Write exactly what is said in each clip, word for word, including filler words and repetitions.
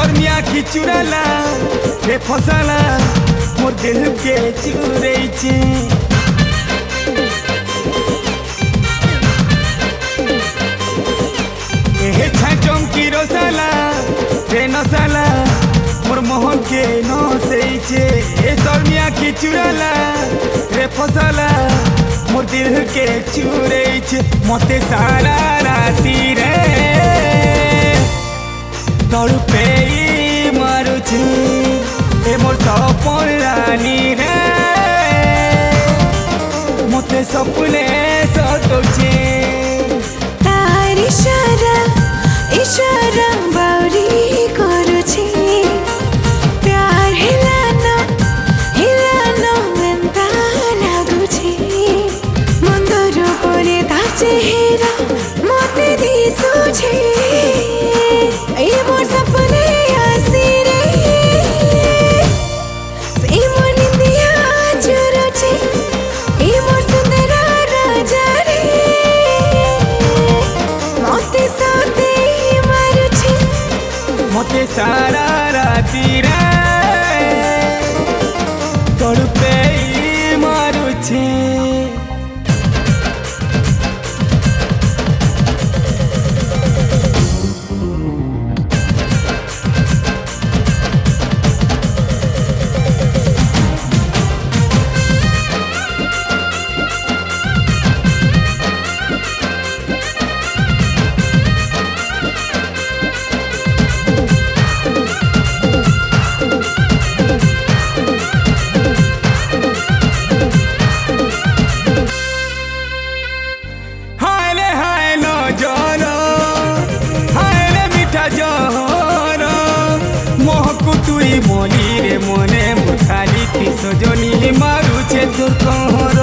शर्मिया की चुराला रे फसाला मोर दिल के चुरई छे ए छाचम की रोसाला रे नसाला मोर मोहन के नसई छे ए शर्मिया की चुराला रे फसाला मोर दिल के चुरई छे मते सारा राती रे तड़पे मारू छे ए मोर सपन रानी रे मते सपने सतोछे तार इशारा इशारा बाउरी करुछे प्यार हिलाना हिलाना मेंता लागुछे मंदर परे ता चेहरा मते दिसुछे ए मोर सपने आसी रे ए मोर निंदिया चुरुछे ए मोर सुंदर राजा रे मते साथे मारुछे मते सारा राती रे तड़पे मारू छे तुई मोली रे मने मुखाली ती सजनी मारू छे तोर कहर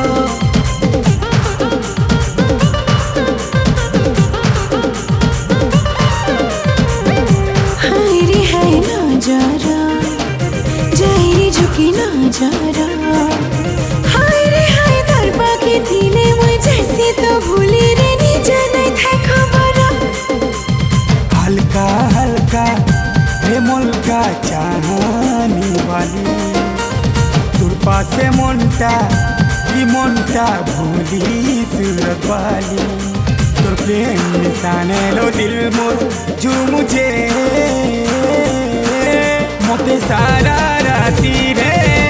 हाय रे हाय नजारा जाई रे झुकी नजारा हाय रे हाय दरबा के दिले मैं जैसे तो भूली रे नी जाने था खबर हल्का हल्का रे मुल्का चाहनी वाली तुरपा से मोन्टा की मोन्टा भूली सूरत वाली तुर प्रेम निशाने लो दिल मोर जो मुझे मोते सारा राती रे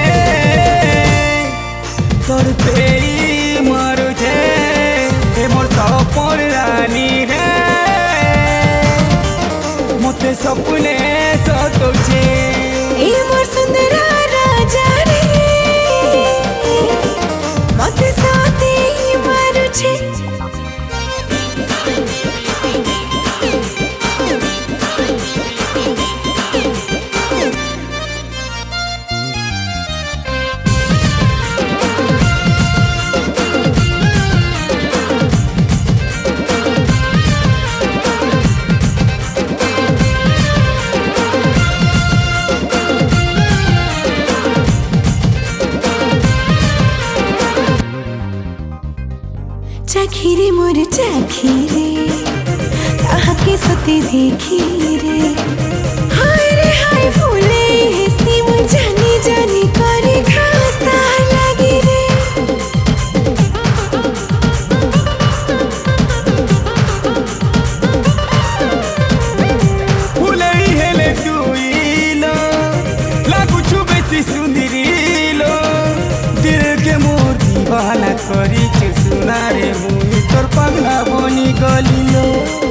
तोर पेरी मारू छे ए मोर सपन रानी रे मते सपने सतोछे ए मोर सुंदर राजा रे मते साथे मारुछे चाखिरे मोर चाखिरे ताहाके सते देखी रे हाय रे हाय फूले हेसी मु जानी जानी करे खास्ता लागी रे फूले हेले तुईलो लागू छु बेसी सुंदरीलो दिल के मोर दीवाना करी छु सुना रे मुई तोर पगला बनी गलिलो।